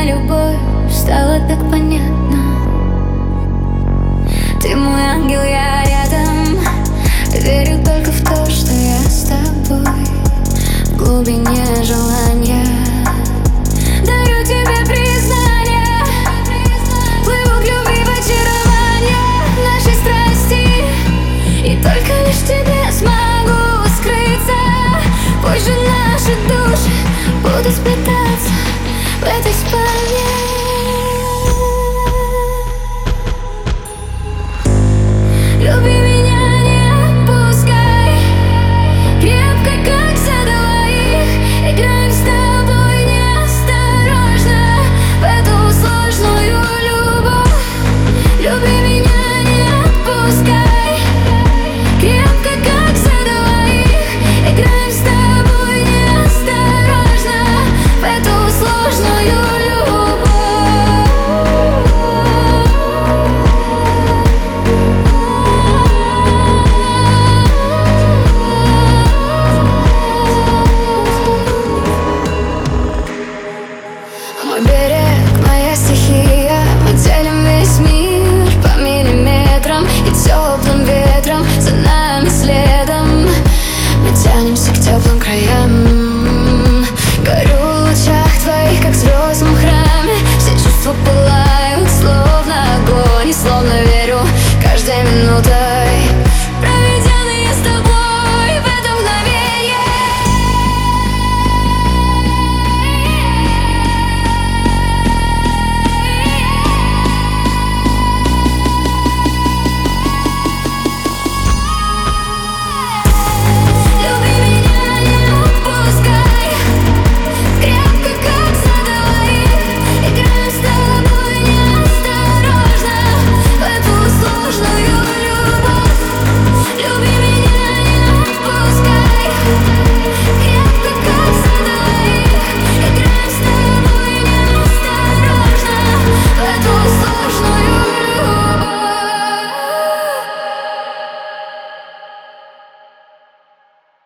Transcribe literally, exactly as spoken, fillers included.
любовь стала так понятна. Ты мой ангел, я рядом. Верю только в то, что я с тобой. В глубине желания дарю тебе признание. Плыву к любви в очарование нашей страсти, и только лишь тебе смогу скрыться. Позже наши души будут сплетаться в этой спальне. Люби меня, не отпускай, крепко, как за двоих. Играем с тобой неосторожно в эту сложную любовь. Люби меня, не отпускай, крепко, как за двоих. Играем с тобой неосторожно в эту сложную любовь. Мой берег, моя стихия, мы делим весь мир по миллиметрам. И теплым ветром за нами следом мы тянемся к теплым краям.